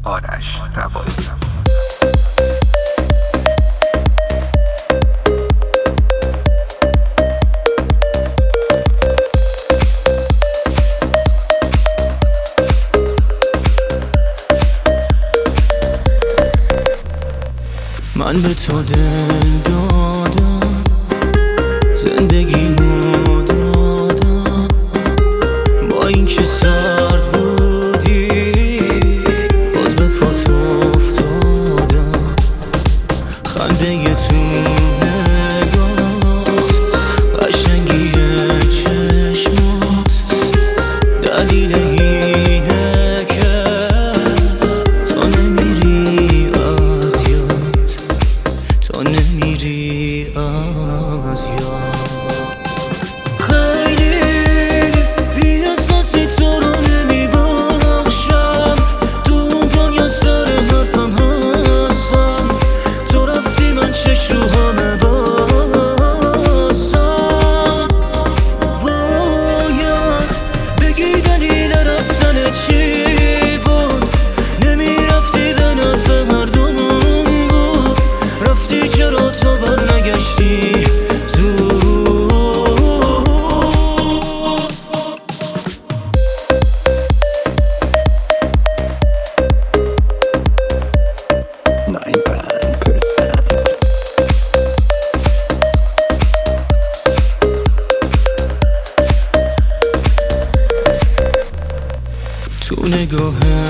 آرش روایی. من به تو دل دادم، زندگیمو دادم، با اینکه سرد بودی باز به پات افتادم. خنده تو نگاهت، قشنگی چشمات، دلیل اینه که تو نمیری از یاد، تو نمیری از یاد. خیلی بی‌احساسی تو رو نمیبخشم، تو دنیا سر حرفم هستم، تو رفتی من چشوهامه بستم. باید بگی دلیل رفتن چی بود، نمیرفتی به نفع هر دومون بود، رفتی چرا تو برنگشتی زود. تو نگاه